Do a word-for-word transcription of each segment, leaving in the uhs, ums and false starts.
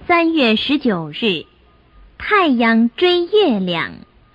三月十九日，太阳追月亮。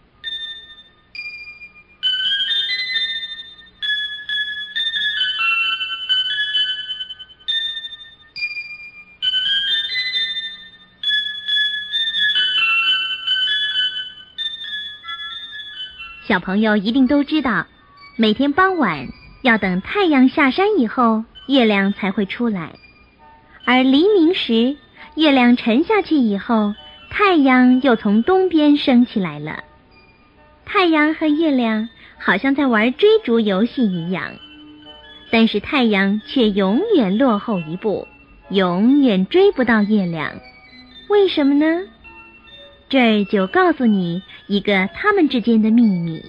小朋友一定都知道，每天傍晚要等太阳下山以后，月亮才会出来。而黎明时，月亮沉下去以后，太阳又从东边升起来了。太阳和月亮好像在玩追逐游戏一样，但是太阳却永远落后一步，永远追不到月亮。为什么呢？这儿就告诉你一个他们之间的秘密。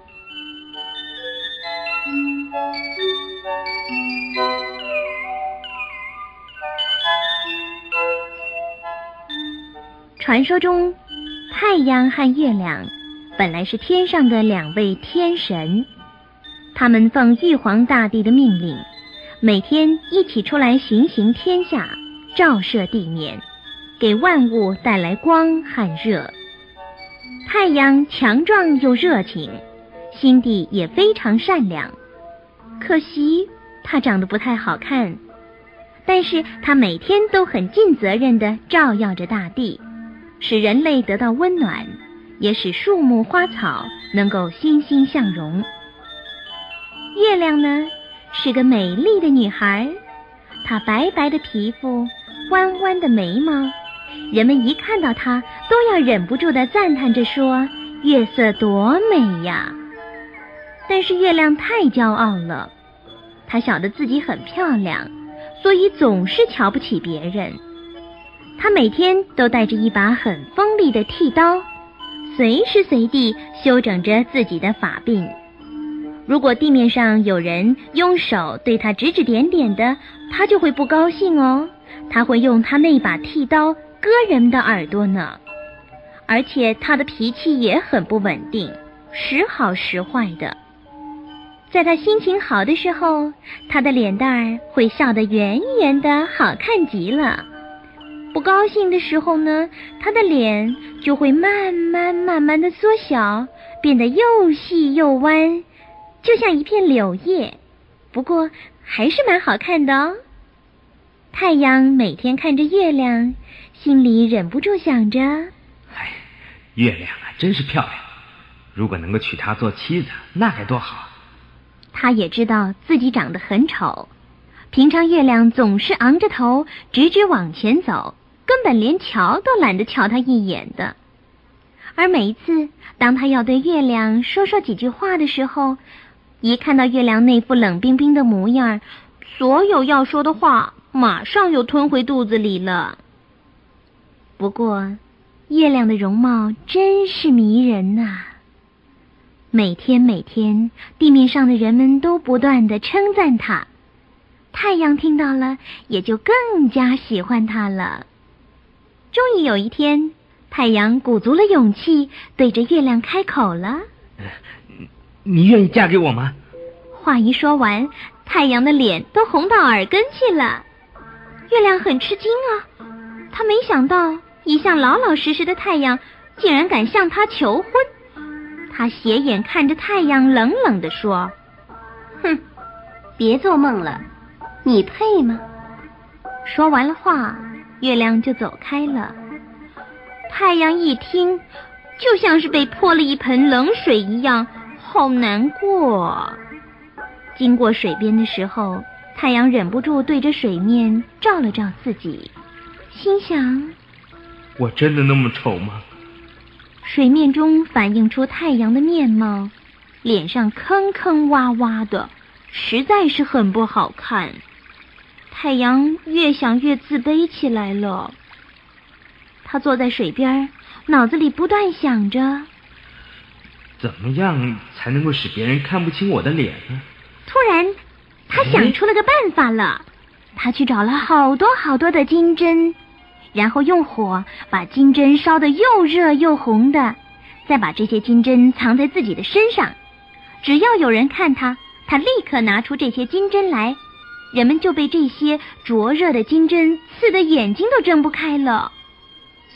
传说中，太阳和月亮本来是天上的两位天神，他们奉玉皇大帝的命令，每天一起出来巡行天下，照射地面，给万物带来光和热。太阳强壮又热情，心地也非常善良，可惜他长得不太好看，但是他每天都很尽责任地照耀着大地，使人类得到温暖，也使树木花草能够欣欣向荣。月亮呢，是个美丽的女孩，她白白的皮肤，弯弯的眉毛，人们一看到她都要忍不住地赞叹着说，月色多美呀。但是月亮太骄傲了，她晓得自己很漂亮，所以总是瞧不起别人。她每天都带着一把很锋利的剃刀，随时随地修整着自己的发鬓。如果地面上有人用手对她指指点点的，她就会不高兴哦，她会用她那把剃刀割人的耳朵呢。而且她的脾气也很不稳定，时好时坏的。在她心情好的时候，她的脸蛋儿会笑得圆圆的，好看极了。不高兴的时候呢，她的脸就会慢慢慢慢的缩小，变得又细又弯，就像一片柳叶，不过还是蛮好看的哦。太阳每天看着月亮，心里忍不住想着， 哎，月亮啊真是漂亮，如果能够娶她做妻子，那该多好。 他也知道自己长得很丑，平常月亮总是昂着头直直往前走，根本连瞧都懒得瞧他一眼的。而每一次当他要对月亮说说几句话的时候，一看到月亮那副冷冰冰的模样，所有要说的话马上又吞回肚子里了。不过月亮的容貌真是迷人啊，每天每天地面上的人们都不断地称赞他，太阳听到了也就更加喜欢他了。终于有一天，太阳鼓足了勇气，对着月亮开口了， 你愿意嫁给我吗？ 话一说完，太阳的脸都红到耳根去了。月亮很吃惊啊，他没想到一向老老实实的太阳竟然敢向他求婚。他斜眼看着太阳，冷冷地说， 哼，别做梦了，你配吗？ 说完了话，月亮就走开了。太阳一听，就像是被泼了一盆冷水一样，好难过。经过水边的时候，太阳忍不住对着水面照了照自己，心想， 我真的那么丑吗？ 水面中反映出太阳的面貌，脸上坑坑洼洼的，实在是很不好看。太阳越想越自卑起来了。他坐在水边，脑子里不断想着， 怎么样才能够使别人看不清我的脸呢？ 突然他想出了个办法了，他去找了好多好多的金针，然后用火把金针烧得又热又红的，再把这些金针藏在自己的身上。只要有人看他，他立刻拿出这些金针来，人们就被这些灼热的金针刺得眼睛都睁不开了。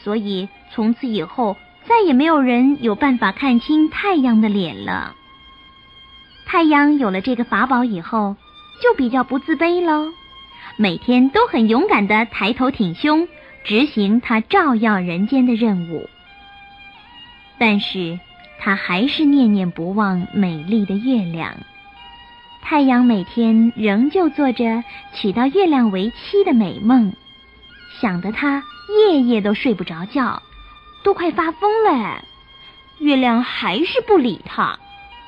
所以从此以后再也没有人有办法看清太阳的脸了。太阳有了这个法宝以后，就比较不自卑喽，每天都很勇敢地抬头挺胸，执行他照耀人间的任务。但是他还是念念不忘美丽的月亮。太阳每天仍旧做着娶到月亮为妻的美梦，想得他夜夜都睡不着觉，都快发疯了。月亮还是不理他。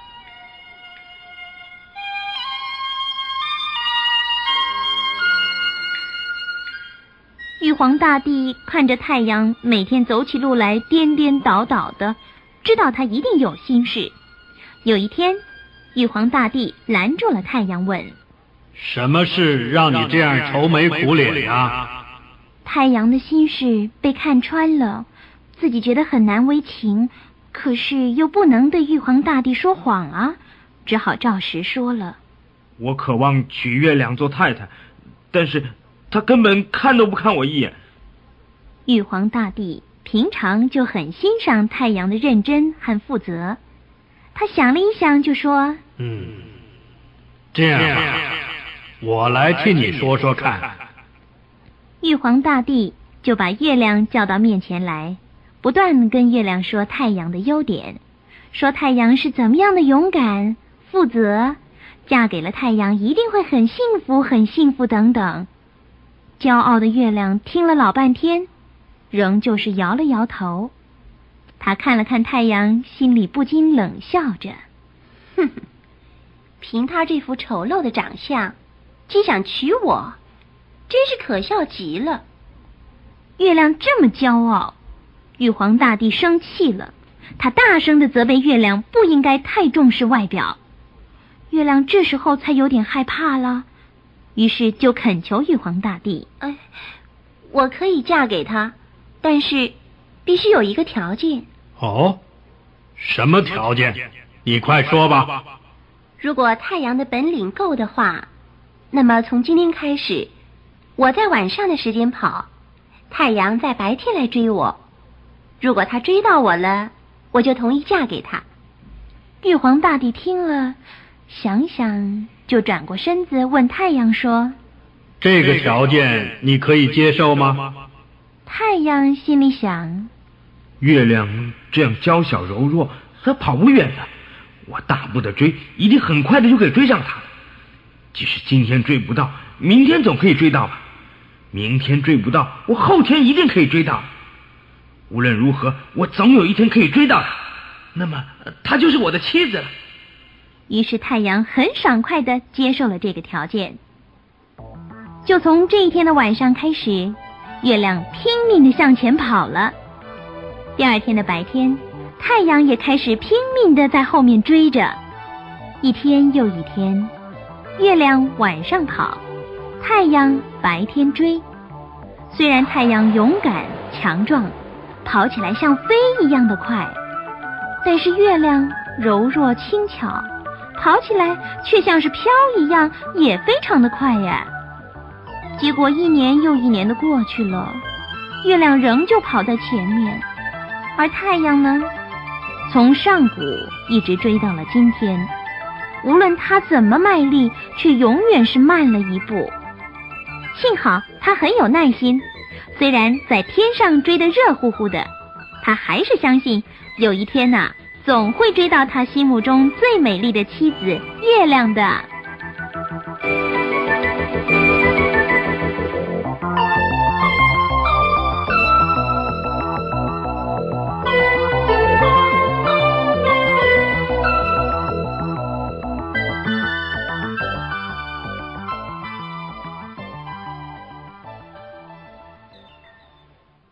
玉皇大帝看着太阳每天走起路来颠颠倒倒的，知道他一定有心事。有一天，玉皇大帝拦住了太阳，问： 什么事让你这样愁眉苦脸呀？ 太阳的心事被看穿了，自己觉得很难为情，可是又不能对玉皇大帝说谎啊，只好照实说了。 我渴望娶月亮做太太，但是他根本看都不看我一眼。 玉皇大帝平常就很欣赏太阳的认真和负责，他想了一想就说： 嗯，这样吧，我来替你说说看。 玉皇大帝就把月亮叫到面前来，不断跟月亮说太阳的优点，说太阳是怎么样的勇敢、负责，嫁给了太阳一定会很幸福、很幸福等等。骄傲的月亮听了老半天，仍旧是摇了摇头。他看了看太阳，心里不禁冷笑着： 哼哼，凭他这副丑陋的长相，竟想娶我，真是可笑极了。 月亮这么骄傲，玉皇大帝生气了，他大声地责备月亮不应该太重视外表。月亮这时候才有点害怕了，于是就恳求玉皇大帝： 哎，我可以嫁给他，但是必须有一个条件。 哦，什么条件？你快说吧。 如果太阳的本领够的话，那么从今天开始，我在晚上的时间跑，太阳在白天来追我。如果他追到我了，我就同意嫁给他。 玉皇大帝听了，想想就转过身子问太阳说： 这个条件你可以接受吗？ 太阳心里想： 月亮这样娇小柔弱，它跑不远的，我大步的追，一定很快的就可以追上它了。即使今天追不到，明天总可以追到吧。明天追不到，我后天一定可以追到。无论如何，我总有一天可以追到它，那么她就是我的妻子了。 于是太阳很爽快地接受了这个条件。就从这一天的晚上开始，月亮拼命地向前跑了。第二天的白天，太阳也开始拼命地在后面追着。一天又一天，月亮晚上跑，太阳白天追。虽然太阳勇敢强壮，跑起来像飞一样的快，但是月亮柔弱轻巧，跑起来却像是飘一样，也非常的快呀。结果一年又一年的过去了，月亮仍旧跑在前面，而太阳呢，从上古一直追到了今天，无论他怎么卖力，却永远是慢了一步。幸好他很有耐心，虽然在天上追得热乎乎的，他还是相信有一天啊，总会追到他心目中最美丽的妻子月亮的。